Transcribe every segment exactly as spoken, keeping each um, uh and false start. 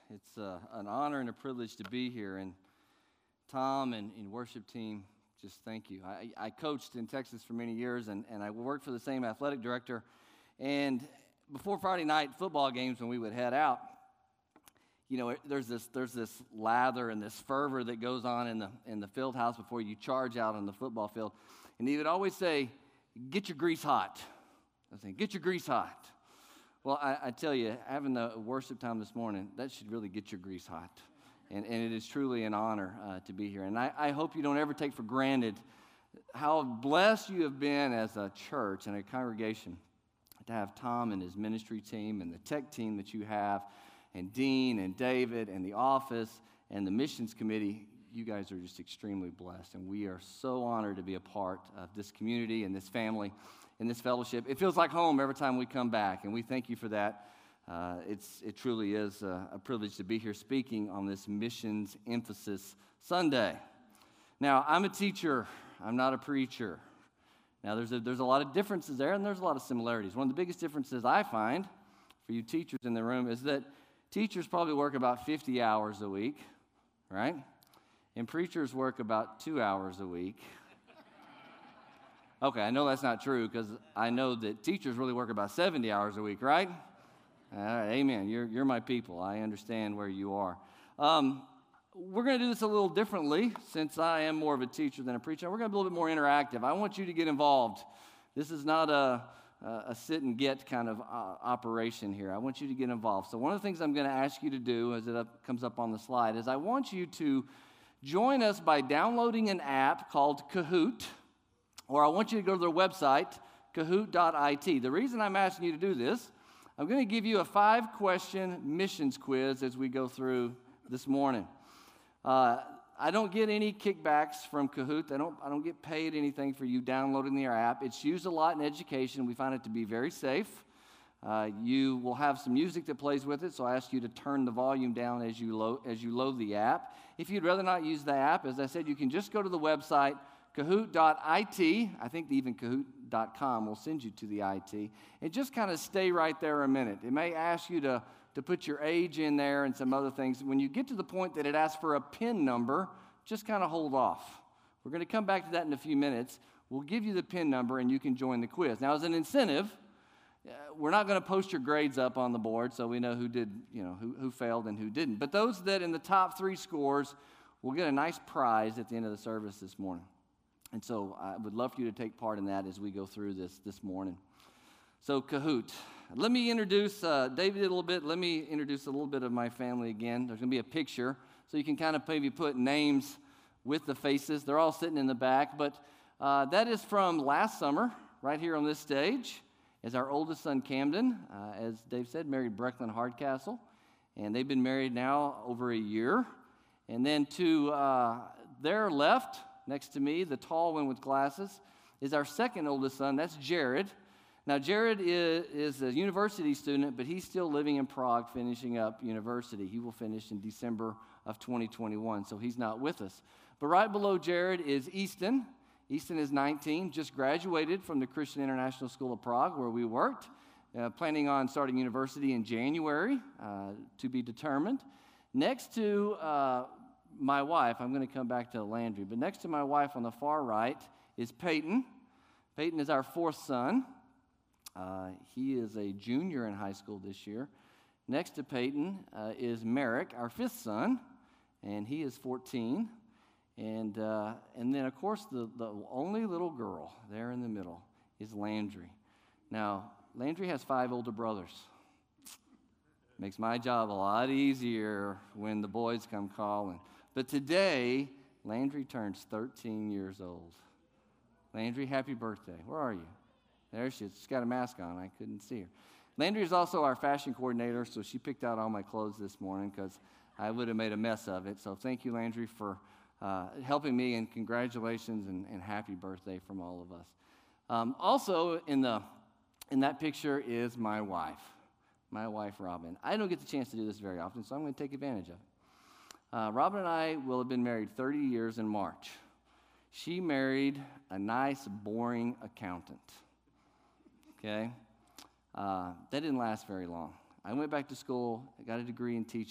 It's uh, an honor and a privilege to be here. And Tom and, and worship team, just thank you. I, I coached in Texas for many years, and, and I worked for the same athletic director. And before Friday night football games, when we would head out, you know, there's this there's this lather and this fervor that goes on in the in the field house before you charge out on the football field. And he would always say, "Get your grease hot." I was saying, "Get your grease hot." Well, I, I tell you, having the worship time this morning, that should really get your grease hot. And, and it is truly an honor uh, to be here. And I, I hope you don't ever take for granted how blessed you have been as a church and a congregation to have Tom and his ministry team and the tech team that you have, and Dean and David and the office and the missions committee. You guys are just extremely blessed. And we are so honored to be a part of this community and this family. In this fellowship. It feels like home every time we come back, and we thank you for that. Uh, it's It truly is a, a privilege to be here speaking on this Missions Emphasis Sunday. Now, I'm a teacher. I'm not a preacher. Now, there's a, there's a lot of differences there, and there's a lot of similarities. One of the biggest differences I find for you teachers in the room is that teachers probably work about fifty hours a week, right? And preachers work about two hours a week. Okay, I know that's not true because I know that teachers really work about seventy hours a week, right? All right, amen. You're, you're my people. I understand where you are. Um, we're going to do this a little differently since I am more of a teacher than a preacher. We're going to be a little bit more interactive. I want you to get involved. This is not a, a sit and get kind of uh, operation here. I want you to get involved. So one of the things I'm going to ask you to do as it up, comes up on the slide is I want you to join us by downloading an app called Kahoot. Or I want you to go to their website, kahoot dot I T. The reason I'm asking you to do this, I'm going to give you a five-question missions quiz as we go through this morning. Uh, I don't get any kickbacks from Kahoot. I don't, I don't get paid anything for you downloading their app. It's used a lot in education. We find it to be very safe. Uh, you will have some music that plays with it, so I ask you to turn the volume down as you, lo- as you load the app. If you'd rather not use the app, as I said, you can just go to the website, kahoot dot I T. I think even kahoot dot com will send you to the I T. And just kind of stay right there a minute. It may ask you to, to put your age in there and some other things. When you get to the point that it asks for a PIN number, just kind of hold off. We're going to come back to that in a few minutes. We'll give you the PIN number and you can join the quiz. Now, as an incentive, uh, we're not going to post your grades up on the board so we know who did, you know, who, who failed and who didn't. But those that in the top three scores will get a nice prize at the end of the service this morning. And so I would love for you to take part in that as we go through this this morning. So Kahoot. Let me introduce, uh, David did a little bit. Let me introduce a little bit of my family again. There's going to be a picture, so you can kind of maybe put names with the faces. They're all sitting in the back. But uh, that is from last summer, right here on this stage, is our oldest son, Camden. Uh, as Dave said, married Brecklin Hardcastle. And they've been married now over a year. And then to uh, their left, next to me, the tall one with glasses, is our second oldest son. That's Jared. Now, Jared is, is a university student, but he's still living in Prague, finishing up university. He will finish in December of twenty twenty-one, so he's not with us. But right below Jared is Easton. Easton is nineteen, just graduated from the Christian International School of Prague, where we worked, uh, planning on starting university in January, uh, to be determined. Next to uh, my wife, I'm going to come back to Landry, but next to my wife on the far right is Peyton. Peyton is our fourth son. Uh, he is a junior in high school this year. Next to Peyton uh, is Merrick, our fifth son, and he is fourteen. And uh, and then, of course, the, the only little girl there in the middle is Landry. Now, Landry has five older brothers. Makes my job a lot easier when the boys come calling. But today, Landry turns thirteen years old. Landry, happy birthday. Where are you? There she is. She's got a mask on. I couldn't see her. Landry is also our fashion coordinator, so she picked out all my clothes this morning because I would have made a mess of it. So thank you, Landry, for uh, helping me, and congratulations and, and happy birthday from all of us. Um, also in the in that picture is my wife, my wife, Robin. I don't get the chance to do this very often, so I'm going to take advantage of it. Uh, Robin and I will have been married thirty years in March. She married a nice, boring accountant. Okay? Uh, that didn't last very long. I went back to school, I got a degree in teaching,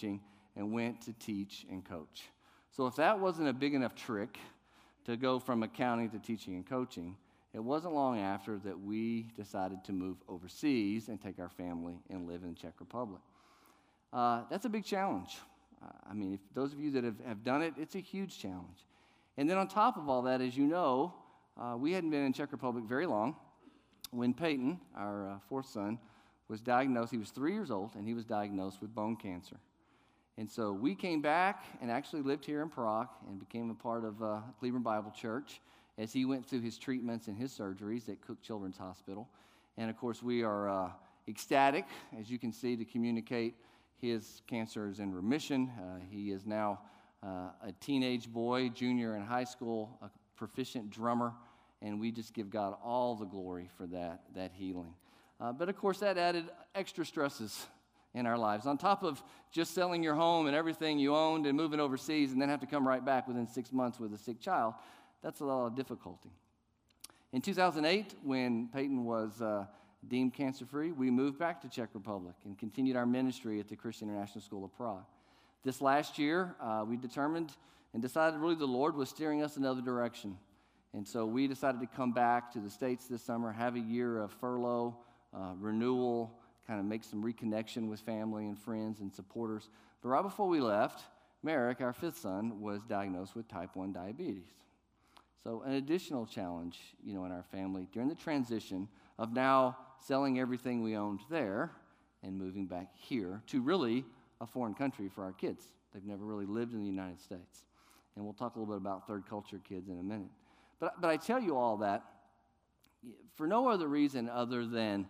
and went to teach and coach. So if that wasn't a big enough trick to go from accounting to teaching and coaching, it wasn't long after that we decided to move overseas and take our family and live in the Czech Republic. Uh, that's a big challenge. Uh, I mean, if those of you that have, have done it, it's a huge challenge. And then on top of all that, as you know, uh, we hadn't been in Czech Republic very long when Peyton, our uh, fourth son, was diagnosed. He was three years old, and he was diagnosed with bone cancer. And so we came back and actually lived here in Prague and became a part of uh, Cleveland Bible Church as he went through his treatments and his surgeries at Cook Children's Hospital. And, of course, we are uh, ecstatic, as you can see, to communicate his cancer is in remission. Uh, he is now uh, a teenage boy, junior in high school, a proficient drummer, and we just give God all the glory for that, that healing. Uh, but, of course, that added extra stresses in our lives. On top of just selling your home and everything you owned and moving overseas and then have to come right back within six months with a sick child, that's a lot of difficulty. In two thousand eight, when Peyton was uh, deemed cancer-free, we moved back to Czech Republic and continued our ministry at the Christian International School of Prague. This last year, uh, we determined and decided really the Lord was steering us another direction. And so we decided to come back to the States this summer, have a year of furlough, uh, renewal, kind of make some reconnection with family and friends and supporters. But right before we left, Merrick, our fifth son, was diagnosed with type one diabetes. So an additional challenge, you know, in our family during the transition of now selling everything we owned there and moving back here to really a foreign country for our kids. They've never really lived in the United States. And we'll talk a little bit about third culture kids in a minute. But, but I tell you all that for no other reason other than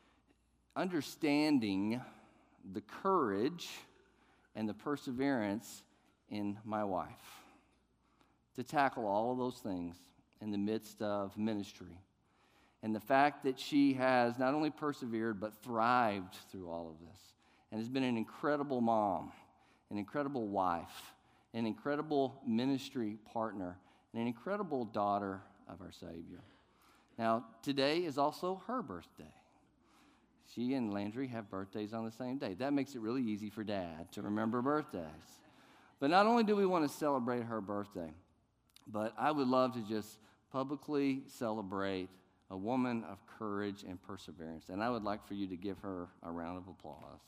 understanding the courage and the perseverance in my wife to tackle all of those things in the midst of ministry. And the fact that she has not only persevered, but thrived through all of this, and has been an incredible mom, an incredible wife, an incredible ministry partner, and an incredible daughter of our Savior. Now, today is also her birthday. She and Landry have birthdays on the same day. That makes it really easy for Dad to remember birthdays. But not only do we want to celebrate her birthday, but I would love to just publicly celebrate a woman of courage and perseverance. And I would like for you to give her a round of applause.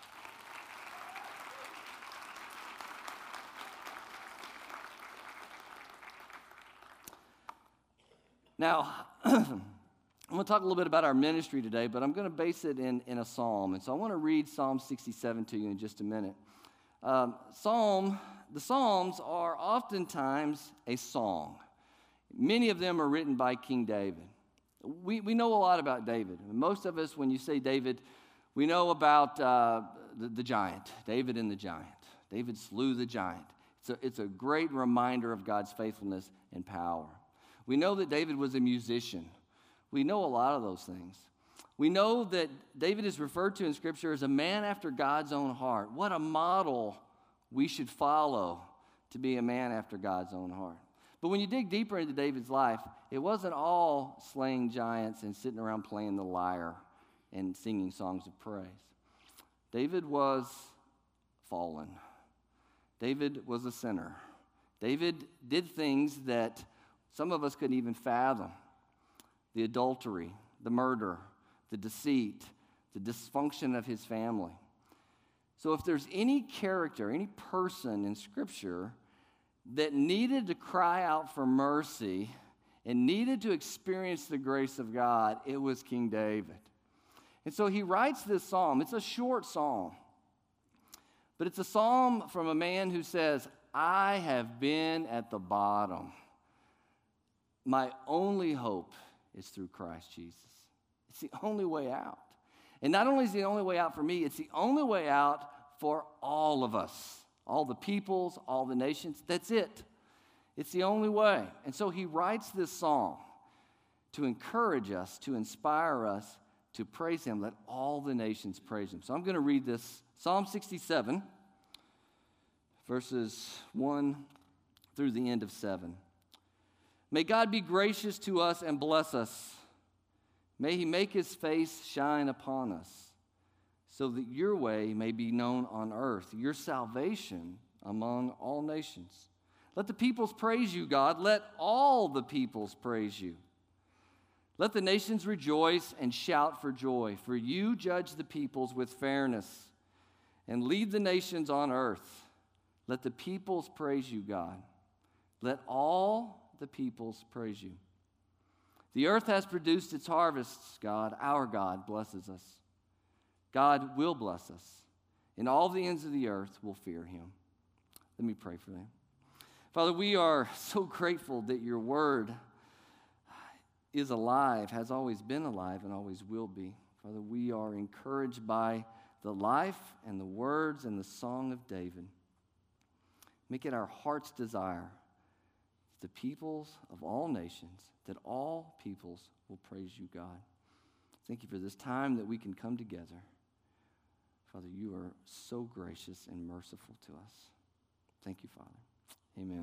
Now, I'm going to talk a little bit about our ministry today, but I'm going to base it in, in a psalm. And so I want to read Psalm sixty-seven to you in just a minute. Um, psalm, the Psalms are oftentimes a song. Many of them are written by King David. We, we know a lot about David. Most of us, when you say David, we know about uh, the, the giant, David and the giant. David slew the giant. It's a, it's a great reminder of God's faithfulness and power. We know that David was a musician. We know a lot of those things. We know that David is referred to in Scripture as a man after God's own heart. What a model we should follow to be a man after God's own heart. But when you dig deeper into David's life, it wasn't all slaying giants and sitting around playing the lyre and singing songs of praise. David was fallen. David was a sinner. David did things that some of us couldn't even fathom. The adultery, the murder, the deceit, the dysfunction of his family. So if there's any character, any person in Scripture that needed to cry out for mercy and needed to experience the grace of God, it was King David. And so he writes this psalm. It's a short psalm, but it's a psalm from a man who says, I have been at the bottom. My only hope is through Christ Jesus. It's the only way out. And not only is it the only way out for me, it's the only way out for all of us. All the peoples, all the nations, that's it. It's the only way. And so he writes this song to encourage us, to inspire us, to praise him. Let all the nations praise him. So I'm going to read this, Psalm sixty-seven, verses one through the end of seven. May God be gracious to us and bless us. May he make his face shine upon us, so that your way may be known on earth, your salvation among all nations. Let the peoples praise you, God. Let all the peoples praise you. Let the nations rejoice and shout for joy, for you judge the peoples with fairness and lead the nations on earth. Let the peoples praise you, God. Let all the peoples praise you. The earth has produced its harvests, God. Our God blesses us. God will bless us, and all the ends of the earth will fear him. Let me pray for them. Father, we are so grateful that your word is alive, has always been alive, and always will be. Father, we are encouraged by the life and the words and the song of David. Make it our heart's desire, the peoples of all nations, that all peoples will praise you, God. Thank you for this time that we can come together. Father, you are so gracious and merciful to us. Thank you, Father. Amen.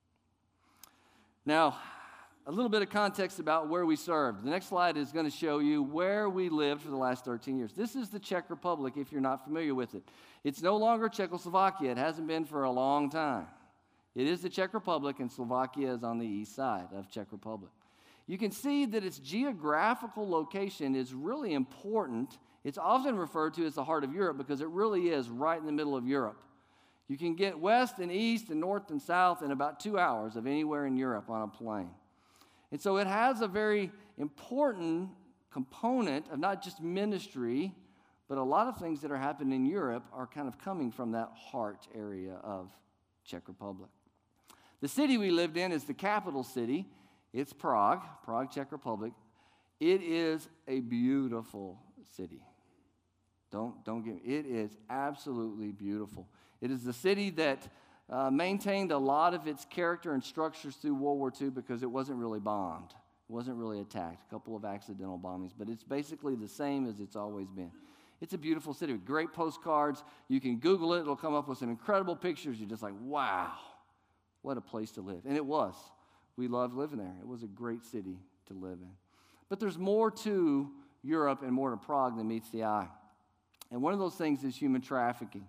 Now, a little bit of context about where we served. The next slide is going to show you where we lived for the last thirteen years. This is the Czech Republic, if you're not familiar with it. It's no longer Czechoslovakia. It hasn't been for a long time. It is the Czech Republic, and Slovakia is on the east side of Czech Republic. You can see that its geographical location is really important. It's often referred to as the heart of Europe because it really is right in the middle of Europe. You can get west and east and north and south in about two hours of anywhere in Europe on a plane. And so it has a very important component of not just ministry, but a lot of things that are happening in Europe are kind of coming from that heart area of Czech Republic. The city we lived in is the capital city. It's Prague, Prague, Czech Republic. It is a beautiful city. Don't, don't get me. It is absolutely beautiful. It is the city that uh, maintained a lot of its character and structures through World War Two because it wasn't really bombed. It wasn't really attacked. A couple of accidental bombings, but it's basically the same as it's always been. It's a beautiful city with great postcards. You can Google it. It'll come up with some incredible pictures. You're just like, wow, what a place to live. And it was. We loved living there. It was a great city to live in. But there's more to Europe and more to Prague than meets the eye. And one of those things is human trafficking.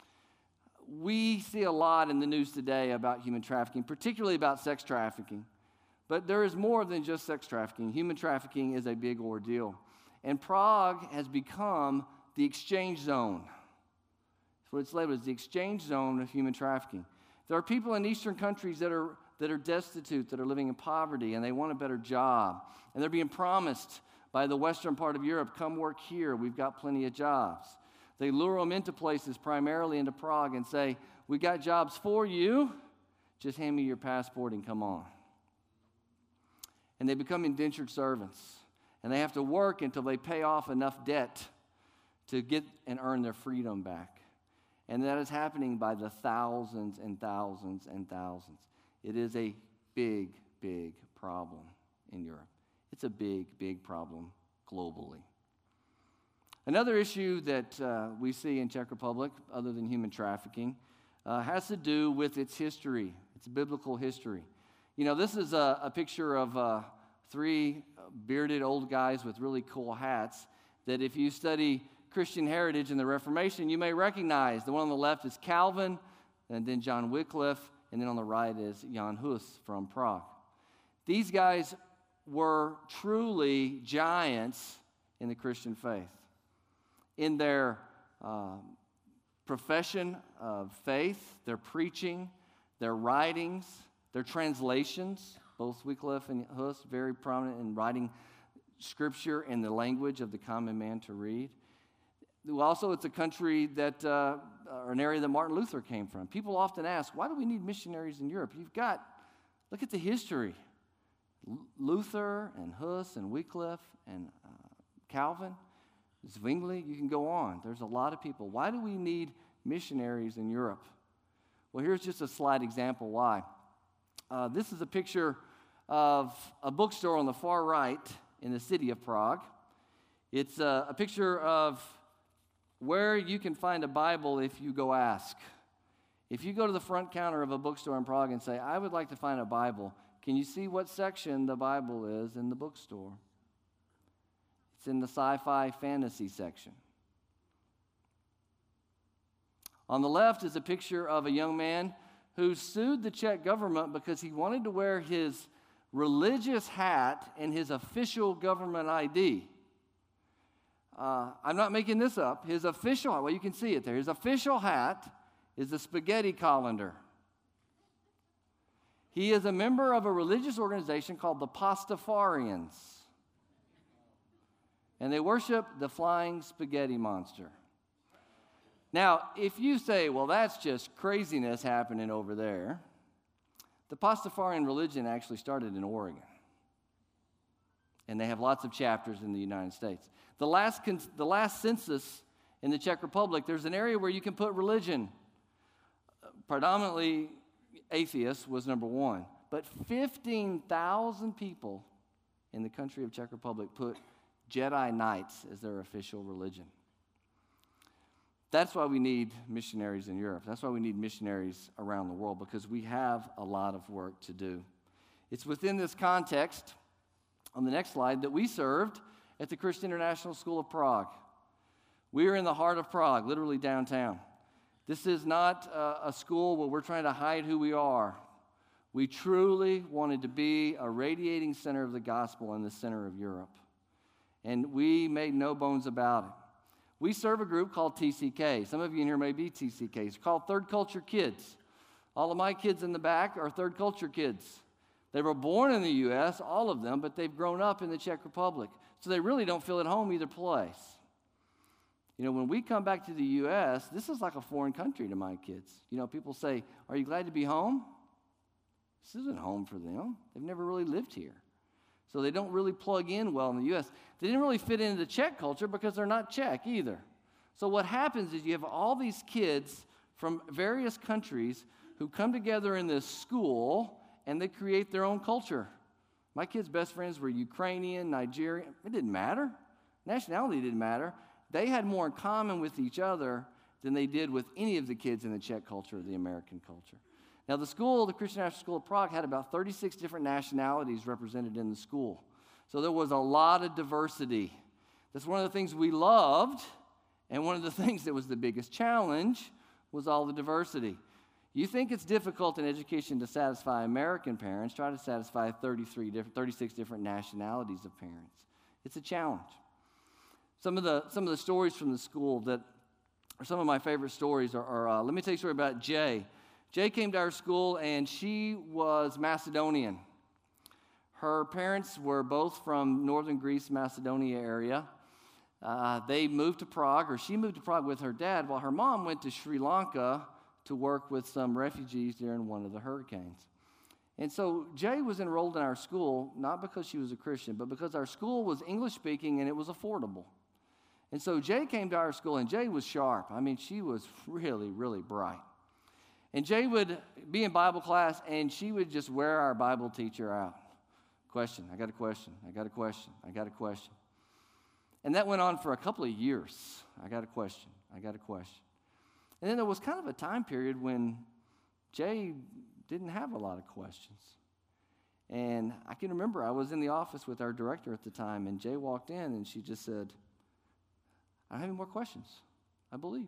We see a lot in the news today about human trafficking, particularly about sex trafficking. But there is more than just sex trafficking. Human trafficking is a big ordeal. And Prague has become the exchange zone. That's what it's labeled as, the exchange zone of human trafficking. There are people in Eastern countries that are, that are destitute, that are living in poverty, and they want a better job. And they're being promised by the western part of Europe, come work here, we've got plenty of jobs. They lure them into places, primarily into Prague, and say, we got jobs for you, just hand me your passport and come on. And they become indentured servants. And they have to work until they pay off enough debt to get and earn their freedom back. And that is happening by the thousands and thousands and thousands. It is a big, big problem in Europe. It's a big, big problem globally. Another issue that uh, we see in Czech Republic, other than human trafficking, uh, has to do with its history, its biblical history. You know, this is a, a picture of uh, three bearded old guys with really cool hats that if you study Christian heritage and the Reformation, you may recognize. The one on the left is Calvin, and then John Wycliffe, and then on the right is Jan Hus from Prague. These guys were truly giants in the Christian faith. In their uh, profession of faith, their preaching, their writings, their translations, both Wycliffe and Hus, very prominent in writing scripture in the language of the common man to read. Also, it's a country that, uh, or an area that Martin Luther came from. People often ask, why do we need missionaries in Europe? You've got, look at the history. Luther and Hus and Wycliffe and uh, Calvin, Zwingli, you can go on. There's a lot of people. Why do we need missionaries in Europe? Well, here's just a slight example why. Uh, this is a picture of a bookstore on the far right in the city of Prague. It's a, a picture of where you can find a Bible if you go ask. If you go to the front counter of a bookstore in Prague and say, I would like to find a Bible, can you see what section the Bible is in the bookstore? It's in the sci-fi fantasy section. On the left is a picture of a young man who sued the Czech government because he wanted to wear his religious hat and his official government I D. Uh, I'm not making this up. His official, well, you can see it there. His official hat is the spaghetti colander. He is a member of a religious organization called the Pastafarians. And they worship the flying spaghetti monster. Now, if you say, well, that's just craziness happening over there, the Pastafarian religion actually started in Oregon. And they have lots of chapters in the United States. The last, the last census in the Czech Republic, there's an area where you can put religion. Predominantly atheists was number one. But fifteen thousand people in the country of Czech Republic put Jedi Knights as their official religion. That's why we need missionaries in Europe. That's why we need missionaries around the world, because we have a lot of work to do. It's within this context, on the next slide, that we served at the Christian International School of Prague. We are in the heart of Prague, literally downtown. This is not a, a school where we're trying to hide who we are. We truly wanted to be a radiating center of the gospel in the center of Europe. And we made no bones about it. We serve a group called T C K. Some of you in here may be T C Ks. It's called Third Culture Kids. All of my kids in the back are Third Culture kids. They were born in the U S, all of them, but they've grown up in the Czech Republic. So they really don't feel at home either place. You know, when we come back to the U S, this is like a foreign country to my kids. You know, people say, are you glad to be home? This isn't home for them. They've never really lived here. So they don't really plug in well in the U S. They didn't really fit into the Czech culture because they're not Czech either. So what happens is you have all these kids from various countries who come together in this school and they create their own culture. My kids' best friends were Ukrainian, Nigerian. It didn't matter. Nationality didn't matter. They had more in common with each other than they did with any of the kids in the Czech culture or the American culture. Now, the school, the Christian National School of Prague, had about thirty-six different nationalities represented in the school. So there was a lot of diversity. That's one of the things we loved, and one of the things that was the biggest challenge was all the diversity. You think it's difficult in education to satisfy American parents, try to satisfy thirty-three different, thirty-six different nationalities of parents. It's a challenge. Some of the, some of the stories from the school that are some of my favorite stories are, are uh, let me tell you a story about Jay. Jay came to our school, and she was Macedonian. Her parents were both from northern Greece, Macedonia area. Uh, they moved to Prague, or she moved to Prague with her dad, while her mom went to Sri Lanka to work with some refugees during one of the hurricanes. And so Jay was enrolled in our school, not because she was a Christian, but because our school was English-speaking and it was affordable. And so Jay came to our school, and Jay was sharp. I mean, she was really, really bright. And Jay would be in Bible class, and she would just wear our Bible teacher out. Question, I got a question, I got a question, I got a question. And that went on for a couple of years. I got a question, I got a question. And then there was kind of a time period when Jay didn't have a lot of questions. And I can remember I was in the office with our director at the time, and Jay walked in, and she just said, I don't have any more questions, I believe.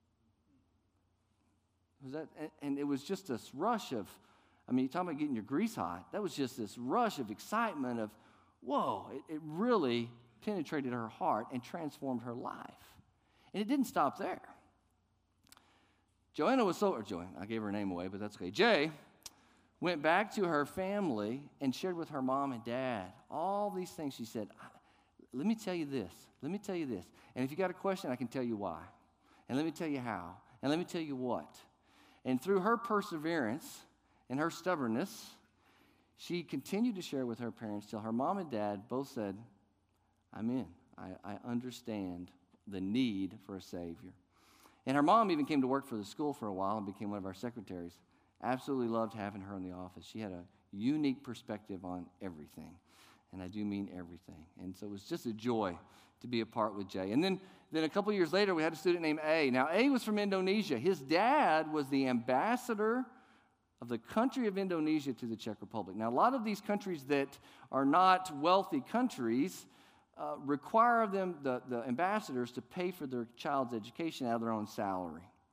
Was that, and it was just this rush of, I mean, you're talking about getting your grease hot. That was just this rush of excitement of, whoa, it, it really penetrated her heart and transformed her life. And it didn't stop there. Joanna was so, or Joanna, I gave her name away, but that's okay. Jay went back to her family and shared with her mom and dad all these things. She said, let me tell you this, let me tell you this. And if you got a question, I can tell you why. And let me tell you how. And let me tell you what. And through her perseverance and her stubbornness, she continued to share with her parents till her mom and dad both said, I'm in. I, I understand the need for a Savior. And her mom even came to work for the school for a while and became one of our secretaries. Absolutely loved having her in the office. She had a unique perspective on everything. And I do mean everything. And so it was just a joy to be a part with Jay. And then, then a couple years later, we had a student named A. Now, A was from Indonesia. His dad was the ambassador of the country of Indonesia to the Czech Republic. Now, a lot of these countries that are not wealthy countries uh, require them, the, the ambassadors, to pay for their child's education out of their own salary.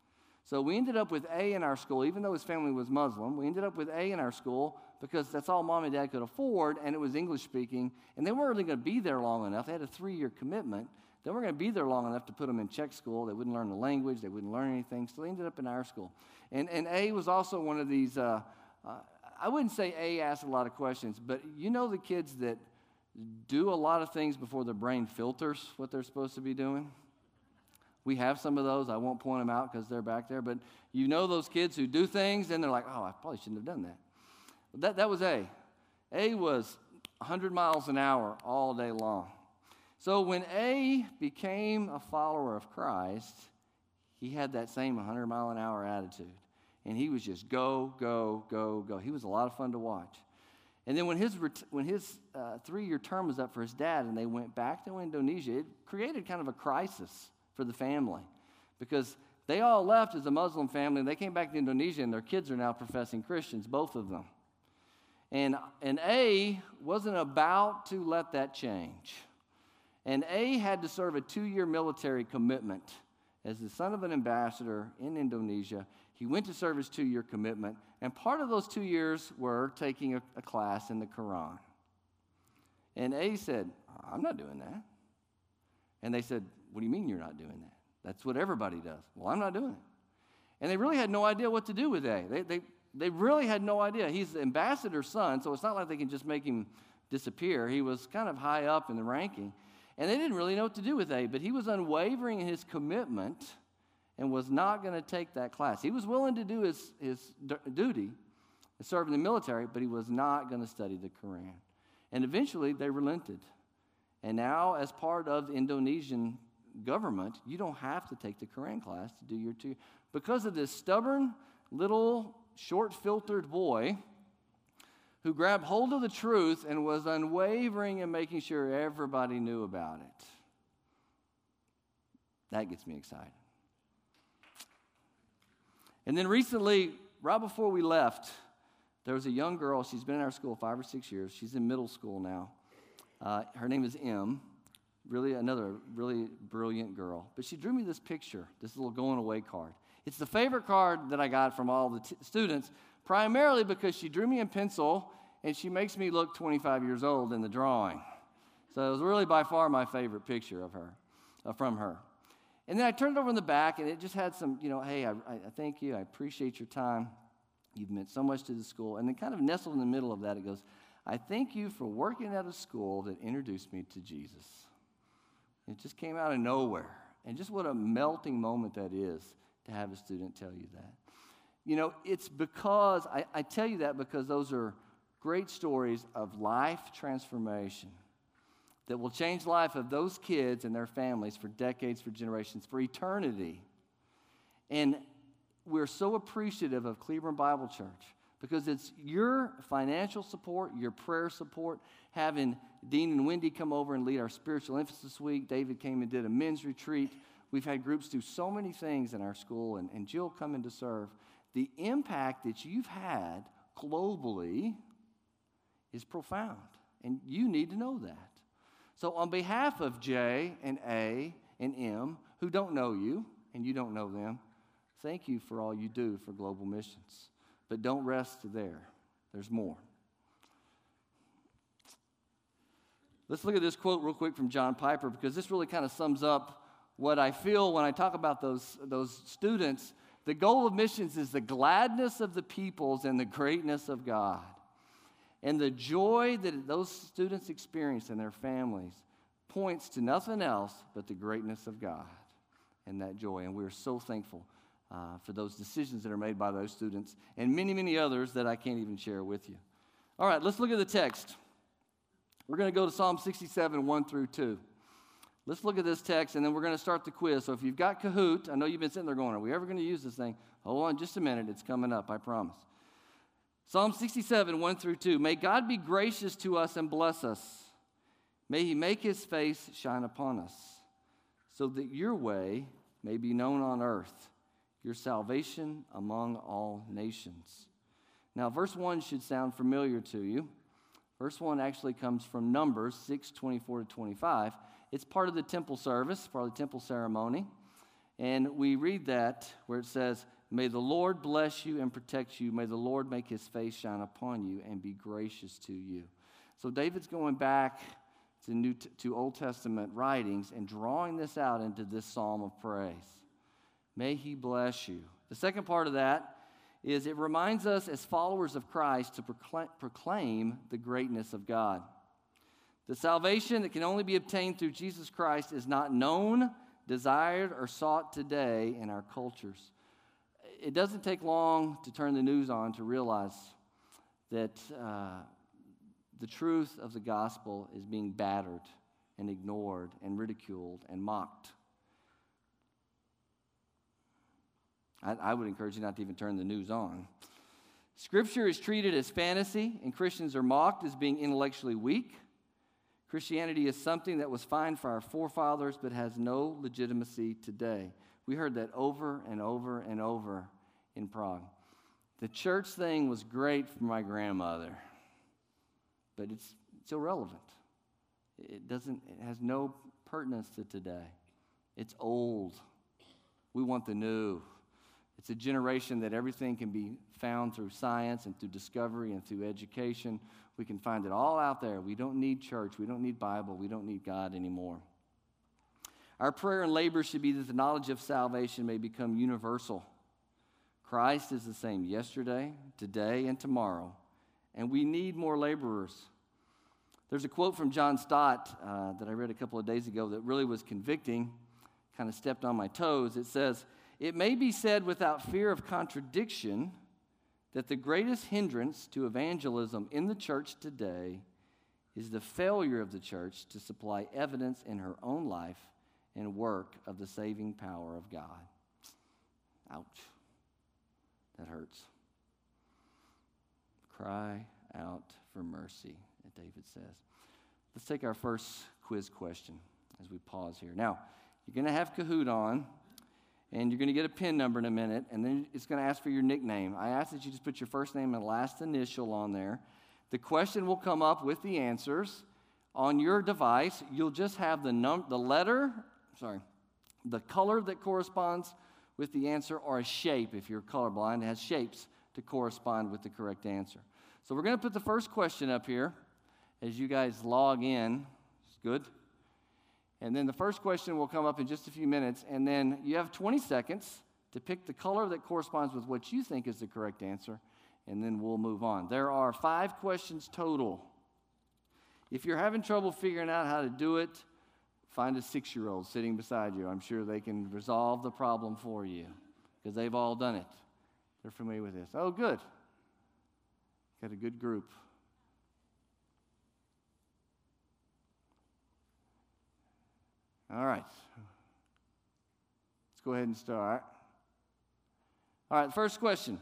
So we ended up with A in our school, even though his family was Muslim. We ended up with A in our school because that's all mom and dad could afford, and it was English speaking. And they weren't really going to be there long enough. They had a three-year commitment. They weren't going to be there long enough to put them in Czech school. They wouldn't learn the language. They wouldn't learn anything. So they ended up in our school. And, and A was also one of these, uh, uh, I wouldn't say A asked a lot of questions, but you know the kids that do a lot of things before their brain filters what they're supposed to be doing? We have some of those. I won't point them out because they're back there. But you know those kids who do things, and they're like, oh, I probably shouldn't have done that. That, that was A. A was one hundred miles an hour all day long. So when A became a follower of Christ, he had that same one hundred mile an hour attitude. And he was just go, go, go, go. He was a lot of fun to watch. And then when his when his uh, three-year term was up for his dad and they went back to Indonesia, it created kind of a crisis for the family because they all left as a Muslim family and they came back to Indonesia and their kids are now professing Christians, both of them. And, and A wasn't about to let that change. And A had to serve a two-year military commitment as the son of an ambassador in Indonesia. He went to serve his two-year commitment, and part of those two years were taking a, a class in the Quran. And A said, I'm not doing that. And they said, what do you mean you're not doing that? That's what everybody does. Well, I'm not doing it. And they really had no idea what to do with A. They, they, they really had no idea. He's the ambassador's son, so it's not like they can just make him disappear. He was kind of high up in the ranking. And they didn't really know what to do with A, but he was unwavering in his commitment and was not going to take that class. He was willing to do his, his d- duty and serve in the military, but he was not going to study the Quran. And eventually they relented. And now, as part of the Indonesian government, you don't have to take the Quran class to do your two. Because of this stubborn, little, short-filtered boy who grabbed hold of the truth and was unwavering in making sure everybody knew about it. That gets me excited. And then recently, right before we left, there was a young girl. She's been in our school five or six years. She's in middle school now. Uh, her name is M. Really, another really brilliant girl. But she drew me this picture, this little going away card. It's the favorite card that I got from all the t- students, primarily because she drew me in pencil, and she makes me look twenty-five years old in the drawing. So it was really by far my favorite picture of her, uh, from her. And then I turned it over in the back, and it just had some, you know, hey, I, I thank you. I appreciate your time. You've meant so much to the school. And then kind of nestled in the middle of that, it goes, I thank you for working at a school that introduced me to Jesus. It just came out of nowhere. And just what a melting moment that is to have a student tell you that. You know, it's because, I, I tell you that because those are great stories of life transformation that will change the life of those kids and their families for decades, for generations, for eternity. And we're so appreciative of Cleveland Bible Church because it's your financial support, your prayer support, having Dean and Wendy come over and lead our spiritual emphasis week. David came and did a men's retreat. We've had groups do so many things in our school, and, and Jill coming to serve. The impact that you've had globally is profound, and you need to know that. So on behalf of J and A and M, who don't know you, and you don't know them, thank you for all you do for global missions. But don't rest there. There's more. Let's look at this quote real quick from John Piper, because this really kind of sums up what I feel when I talk about those, those students. The goal of missions is the gladness of the peoples and the greatness of God. And the joy that those students experience in their families points to nothing else but the greatness of God and that joy. And we're so thankful uh, for those decisions that are made by those students and many, many others that I can't even share with you. All right, let's look at the text. We're going to go to Psalm sixty-seven, one through two. Let's look at this text, and then we're going to start the quiz. So if you've got Kahoot, I know you've been sitting there going, are we ever going to use this thing? Hold on just a minute. It's coming up, I promise. Psalm sixty-seven, one through two. May God be gracious to us and bless us. May he make his face shine upon us, so that your way may be known on earth, your salvation among all nations. Now, verse one should sound familiar to you. Verse one actually comes from Numbers six, twenty-four to twenty-five. It's part of the temple service, part of the temple ceremony. And we read that where it says, May the Lord bless you and protect you. May the Lord make his face shine upon you and be gracious to you. So David's going back to, New, to Old Testament writings and drawing this out into this psalm of praise. May he bless you. The second part of that is it reminds us as followers of Christ to proclaim, proclaim the greatness of God. The salvation that can only be obtained through Jesus Christ is not known, desired, or sought today in our cultures. It doesn't take long to turn the news on to realize that uh, the truth of the gospel is being battered and ignored and ridiculed and mocked. I, I would encourage you not to even turn the news on. Scripture is treated as fantasy, and Christians are mocked as being intellectually weak. Christianity is something that was fine for our forefathers but has no legitimacy today. We heard that over and over and over in Prague. The church thing was great for my grandmother, but it's, it's irrelevant. It doesn't. It has no pertinence to today. It's old. We want the new. It's a generation that everything can be found through science and through discovery and through education. We can find it all out there. We don't need church. We don't need Bible. We don't need God anymore. Our prayer and labor should be that the knowledge of salvation may become universal. Christ is the same yesterday, today, and tomorrow, and we need more laborers. There's a quote from John Stott uh, that I read a couple of days ago that really was convicting, kind of stepped on my toes. It says, "It may be said without fear of contradiction that the greatest hindrance to evangelism in the church today is the failure of the church to supply evidence in her own life and work of the saving power of God." Ouch. That hurts. Cry out for mercy, as David says. Let's take our first quiz question as we pause here. Now, you're going to have Kahoot on, and you're going to get a PIN number in a minute, and then it's going to ask for your nickname. I ask that you just put your first name and last initial on there. The question will come up with the answers. On your device, you'll just have the num- the letter, sorry, the color that corresponds with the answer, or a shape. If you're colorblind, it has shapes to correspond with the correct answer. So we're going to put the first question up here as you guys log in. It's good. And then the first question will come up in just a few minutes, and then you have twenty seconds to pick the color that corresponds with what you think is the correct answer, and then we'll move on. There are five questions total. If you're having trouble figuring out how to do it, find a six-year-old sitting beside you. I'm sure they can resolve the problem for you because they've all done it. They're familiar with this. Oh, good. Got a good group. All right. Let's go ahead and start. All right, first question.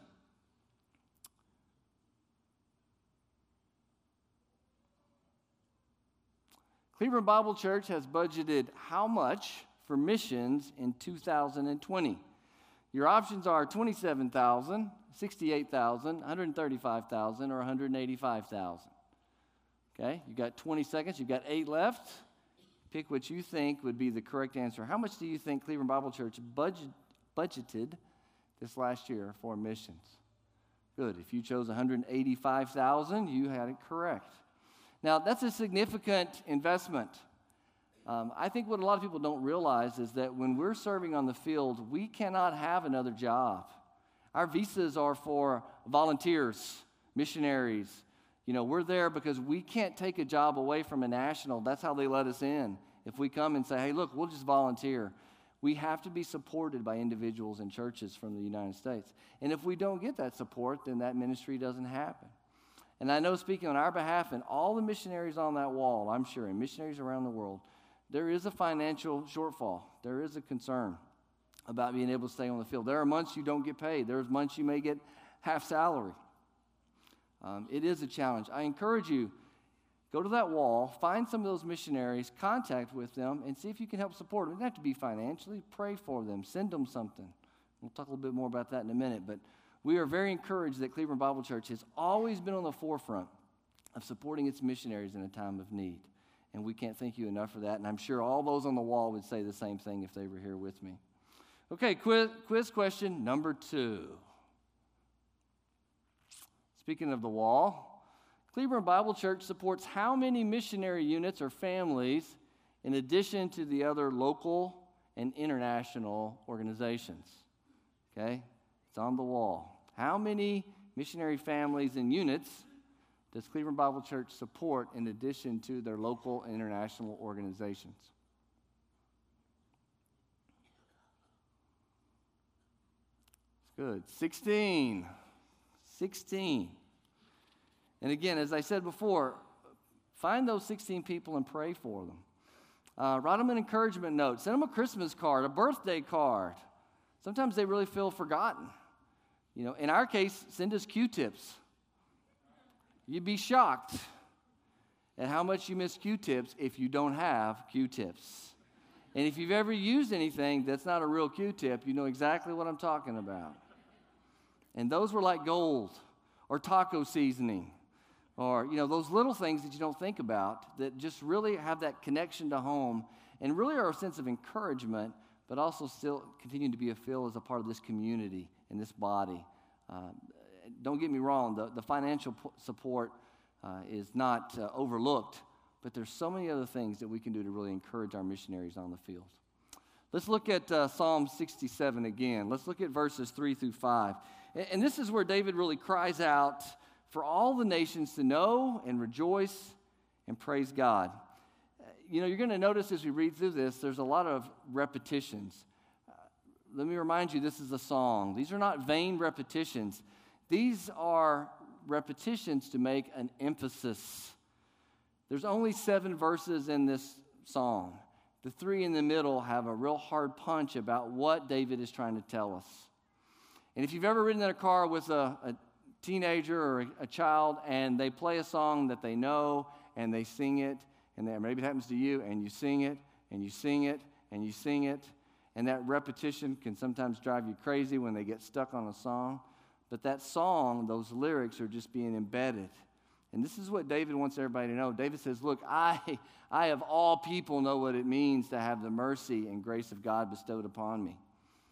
Cleveland Bible Church has budgeted how much for missions in two thousand twenty? Your options are twenty-seven thousand dollars, sixty-eight thousand dollars, one hundred thirty-five thousand dollars, or one hundred eighty-five thousand dollars. Okay, you got twenty seconds. You've got eight left. Pick what you think would be the correct answer. How much do you think Cleveland Bible Church budget, budgeted this last year for missions? Good. If you chose one hundred eighty-five thousand dollars, you had it correct. Now, that's a significant investment. Um, I think what a lot of people don't realize is that when we're serving on the field, we cannot have another job. Our visas are for volunteers, missionaries. You know, we're there because we can't take a job away from a national. That's how they let us in. If we come and say, hey, look, we'll just volunteer. We have to be supported by individuals and churches from the United States. And if we don't get that support, then that ministry doesn't happen. And I know, speaking on our behalf and all the missionaries on that wall, I'm sure, and missionaries around the world, there is a financial shortfall. There is a concern about being able to stay on the field. There are months you don't get paid. There's months you may get half salary. Um, it is a challenge. I encourage you, go to that wall, find some of those missionaries, contact with them, and see if you can help support them. It doesn't have to be financially. Pray for them. Send them something. We'll talk a little bit more about that in a minute, but we are very encouraged that Cleveland Bible Church has always been on the forefront of supporting its missionaries in a time of need. And we can't thank you enough for that. And I'm sure all those on the wall would say the same thing if they were here with me. Okay, quiz, quiz question number two. Speaking of the wall, Cleveland Bible Church supports how many missionary units or families in addition to the other local and international organizations? Okay, it's on the wall. How many missionary families and units does Cleveland Bible Church support in addition to their local and international organizations? It's good. sixteen. sixteen. And again, as I said before, find those sixteen people and pray for them. Uh, write them an encouragement note. Send them a Christmas card, a birthday card. Sometimes they really feel forgotten. You know, in our case, send us Q-tips. You'd be shocked at how much you miss Q-tips if you don't have Q-tips. And if you've ever used anything that's not a real Q-tip, you know exactly what I'm talking about. And those were like gold, or taco seasoning, or, you know, those little things that you don't think about that just really have that connection to home and really are a sense of encouragement, but also still continue to be a feel as a part of this community and this body. Uh, don't get me wrong, the, the financial p- support uh, is not uh, overlooked, but there's so many other things that we can do to really encourage our missionaries on the field. Let's look at uh, Psalm sixty-seven again. Let's look at verses three through five. And, and this is where David really cries out for all the nations to know and rejoice and praise God. You know, you're going to notice as we read through this, there's a lot of repetitions. Uh, let me remind you, this is a song. These are not vain repetitions. These are repetitions to make an emphasis. There's only seven verses in this song. The three in the middle have a real hard punch about what David is trying to tell us. And if you've ever ridden in a car with a, a teenager or a, a child and they play a song that they know and they sing it, and then maybe it happens to you, and you sing it, and you sing it, and you sing it, and that repetition can sometimes drive you crazy when they get stuck on a song. But that song, those lyrics are just being embedded. And this is what David wants everybody to know. David says, look, I, I of all people know what it means to have the mercy and grace of God bestowed upon me.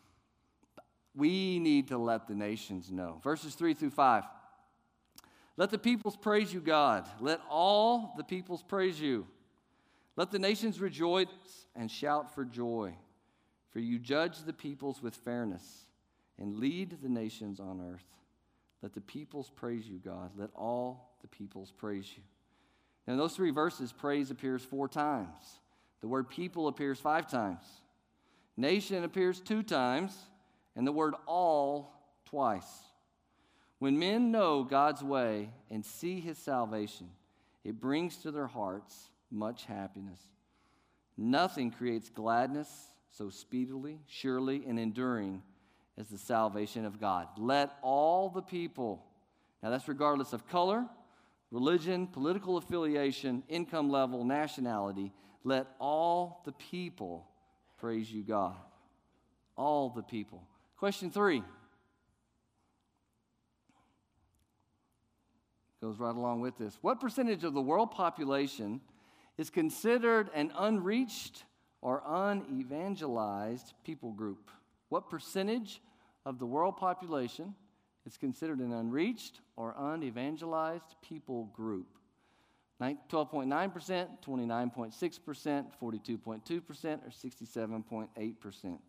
We need to let the nations know. Verses three through five. Let the peoples praise you, God. Let all the peoples praise you. Let the nations rejoice and shout for joy. For you judge the peoples with fairness and lead the nations on earth. Let the peoples praise you, God. Let all the peoples praise you. Now, in those three verses, praise appears four times. The word people appears five times. Nation appears two times. And the word all twice. When men know God's way and see his salvation, it brings to their hearts much happiness. Nothing creates gladness so speedily, surely, and enduring as the salvation of God. Let all the people, now that's regardless of color, religion, political affiliation, income level, nationality, let all the people praise you, God. All the people. Question three. Goes right along with this. What percentage of the world population is considered an unreached or unevangelized people group? What percentage of the world population is considered an unreached or unevangelized people group? twelve point nine percent, twenty-nine point six percent, forty-two point two percent, or sixty-seven point eight percent?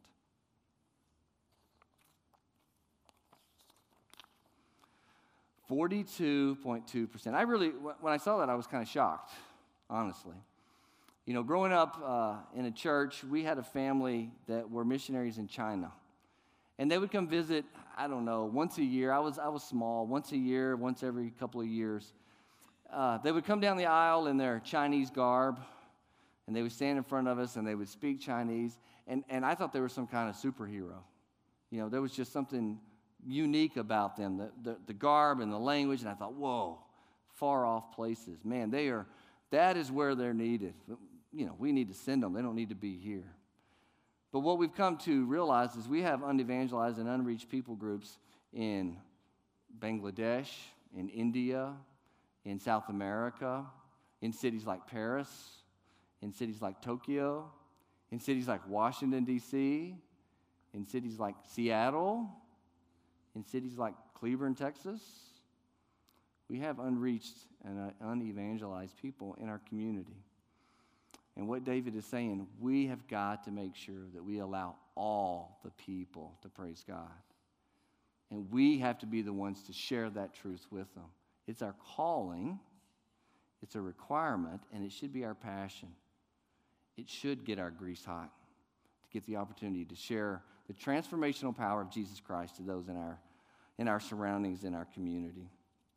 forty-two point two percent. I really, when I saw that, I was kind of shocked, honestly. You know, growing up uh, in a church, we had a family that were missionaries in China. And they would come visit, I don't know, once a year. I was I was small, once a year, once every couple of years. Uh, they would come down the aisle in their Chinese garb, and they would stand in front of us, and they would speak Chinese. And, and I thought they were some kind of superhero. You know, there was just something unique about them, the, the, the garb and the language, and I thought, whoa, far off places. Man, they are, that is where they're needed. You know, we need to send them. They don't need to be here. But what we've come to realize is we have unevangelized and unreached people groups in Bangladesh, in India, in South America, in cities like Paris, in cities like Tokyo, in cities like Washington, D C, in cities like Seattle, in cities like Cleburne, Texas. We have unreached and unevangelized people in our community. And what David is saying, we have got to make sure that we allow all the people to praise God. And we have to be the ones to share that truth with them. It's our calling, it's a requirement, and it should be our passion. It should get our grease hot to get the opportunity to share the transformational power of Jesus Christ to those in our, in our surroundings, in our community.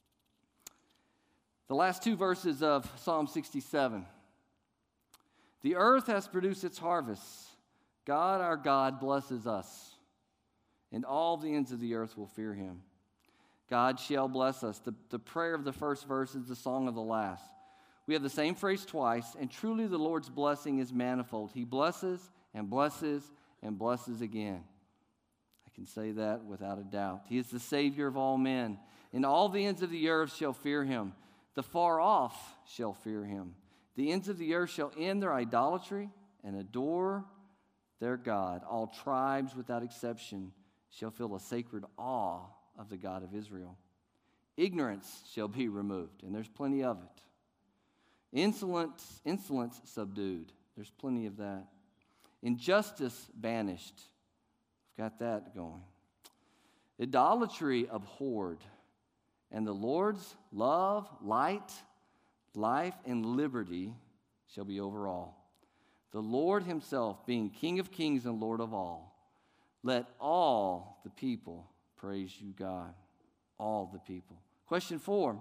The last two verses of Psalm sixty-seven. The earth has produced its harvests. God, our God, blesses us, and all the ends of the earth will fear him. God shall bless us. The, the prayer of the first verse is the song of the last. We have the same phrase twice, and truly the Lord's blessing is manifold. He blesses and blesses and blesses again. I can say that without a doubt. He is the Savior of all men, and all the ends of the earth shall fear him. The far off shall fear him. The ends of the earth shall end their idolatry and adore their God. All tribes without exception shall feel a sacred awe of the God of Israel. Ignorance shall be removed, and there's plenty of it. Insolence, insolence subdued. There's plenty of that. Injustice banished. We've got that going. Idolatry abhorred. And the Lord's love, light, life, and liberty shall be over all. The Lord himself being King of kings and Lord of all. Let all the people praise you, God. All the people. Question four.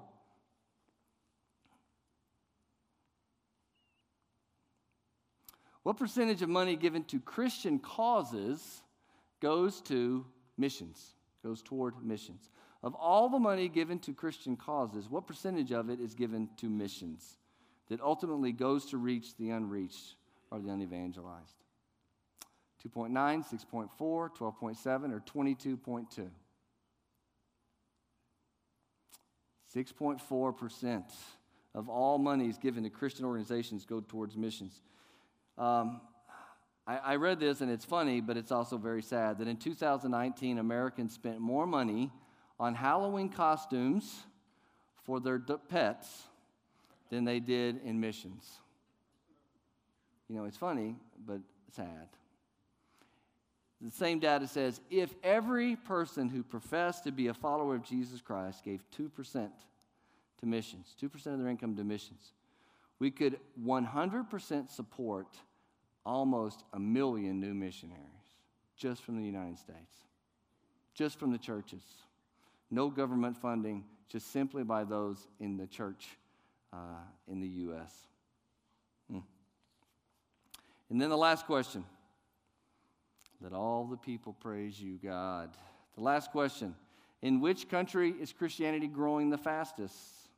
What percentage of money given to Christian causes goes to missions, goes toward missions? Of all the money given to Christian causes, what percentage of it is given to missions that ultimately goes to reach the unreached or the unevangelized? two point nine, six point four, twelve point seven, or twenty-two point two? six point four percent of all monies given to Christian organizations go towards missions. Um, I, I read this, and it's funny, but it's also very sad, that in two thousand nineteen, Americans spent more money on Halloween costumes for their d- pets than they did in missions. You know, it's funny, but sad. The same data says, if every person who professed to be a follower of Jesus Christ gave two percent to missions, two percent of their income to missions, we could one hundred percent support almost a million new missionaries just from the United States, just from the churches. No government funding, just simply by those in the church uh, in the U S Hmm. And then the last question. Let all the people praise you, God. The last question. In which country is Christianity growing the fastest?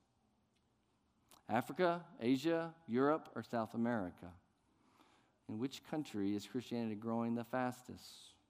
Africa, Asia, Europe, or South America? In which country is Christianity growing the fastest?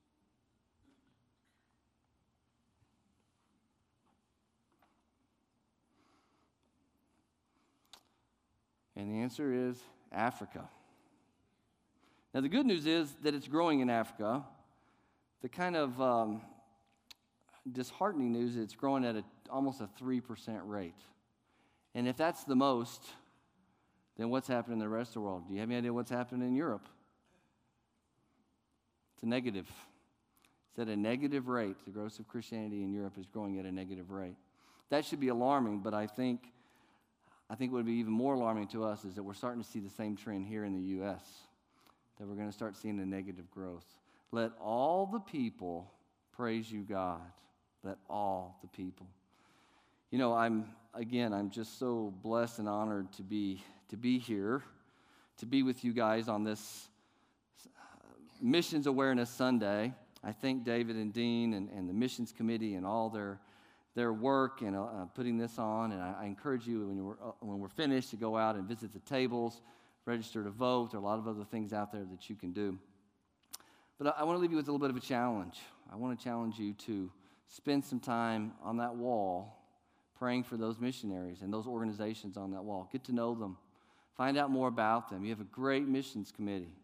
And the answer is Africa. Now, the good news is that it's growing in Africa. The kind of um, disheartening news is it's growing at a, almost a three percent rate. And if that's the most, then what's happening in the rest of the world? Do you have any idea what's happening in Europe? It's a negative. It's at a negative rate. The growth of Christianity in Europe is growing at a negative rate. That should be alarming, but I think I think what would be even more alarming to us is that we're starting to see the same trend here in the U S, that we're going to start seeing the negative growth. Let all the people praise you, God. Let all the people. You know, I'm, again, I'm just so blessed and honored to be, to be here, to be with you guys on this Missions Awareness Sunday. I thank David and Dean and, and the Missions Committee and all their their work and uh, putting this on, and I, I encourage you when, you're, uh, when we're finished to go out and visit the tables, register to vote. There are a lot of other things out there that you can do. But I, I want to leave you with a little bit of a challenge. I want to challenge you to spend some time on that wall praying for those missionaries and those organizations on that wall. Get to know them. Find out more about them. You have a great missions committee.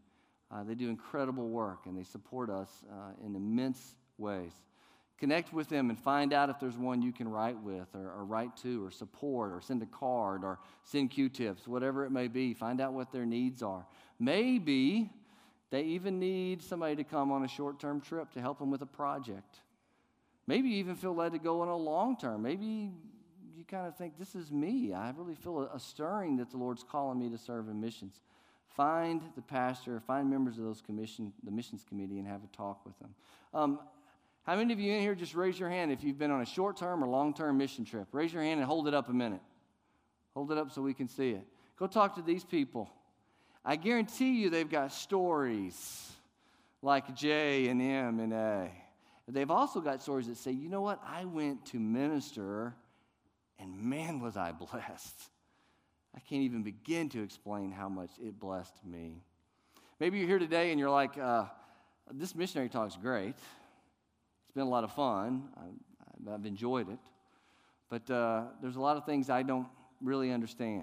Uh, they do incredible work, and they support us uh, in immense ways. Connect with them and find out if there's one you can write with or, or write to or support or send a card or send Q-tips, whatever it may be. Find out what their needs are. Maybe they even need somebody to come on a short-term trip to help them with a project. Maybe you even feel led to go on a long-term. Maybe you kind of think, this is me. I really feel a, a stirring that the Lord's calling me to serve in missions. Find the pastor, find members of those commission, the missions committee, and have a talk with them. Um, How many of you in here, just raise your hand if you've been on a short-term or long-term mission trip? Raise your hand and hold it up a minute. Hold it up so we can see it. Go talk to these people. I guarantee you they've got stories like J and M and A. They've also got stories that say, you know what, I went to minister and man was I blessed. I can't even begin to explain how much it blessed me. Maybe you're here today and you're like, uh, this missionary talk's great. It's been a lot of fun. I've, I've enjoyed it. But uh, there's a lot of things I don't really understand.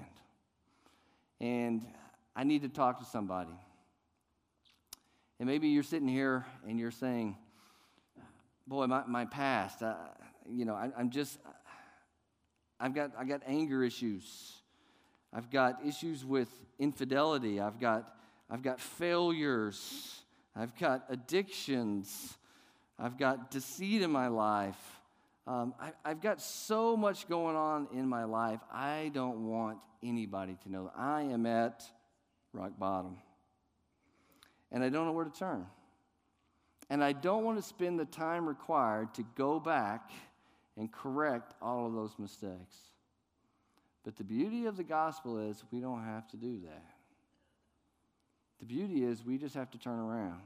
And I need to talk to somebody. And maybe you're sitting here and you're saying, boy, my, my past, uh, you know, I, I'm just, I've got, I got anger issues. I've got issues with infidelity. I've got, I've got failures. I've got addictions. I've got deceit in my life. Um, I, I've got so much going on in my life. I don't want anybody to know I am at rock bottom. And I don't know where to turn. And I don't want to spend the time required to go back and correct all of those mistakes. But the beauty of the gospel is we don't have to do that. The beauty is we just have to turn around.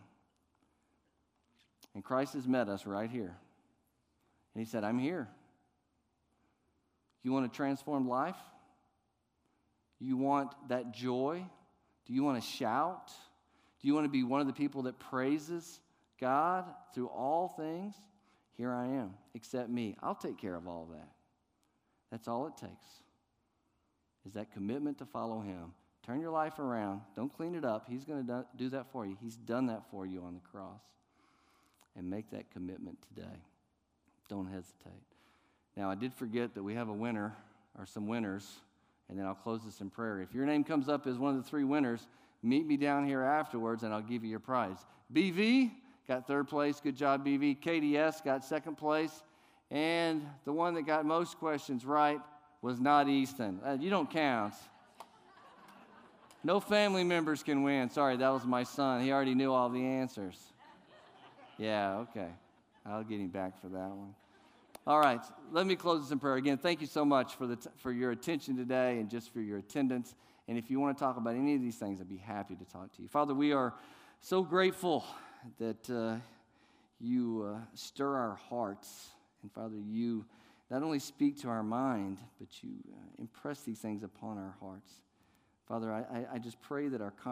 And Christ has met us right here. And he said, I'm here. You want a transformed life? You want that joy? Do you want to shout? Do you want to be one of the people that praises God through all things? Here I am. Accept me. I'll take care of all that. That's all it takes, is that commitment to follow him. Turn your life around. Don't clean it up. He's going to do that for you. He's done that for you on the cross. And make that commitment today. Don't hesitate. Now, I did forget that we have a winner, or some winners, and then I'll close this in prayer. If your name comes up as one of the three winners, meet me down here afterwards, and I'll give you your prize. B V got third place. Good job, B V. K D S got second place. And the one that got most questions right was not Easton. Uh, you don't count. No family members can win. Sorry, that was my son. He already knew all the answers. Yeah, okay. I'll get him back for that one. All right, let me close this in prayer. Again, thank you so much for the t- for your attention today and just for your attendance. And if you want to talk about any of these things, I'd be happy to talk to you. Father, we are so grateful that uh, you uh, stir our hearts. And Father, you not only speak to our mind, but you uh, impress these things upon our hearts. Father, I, I just pray that our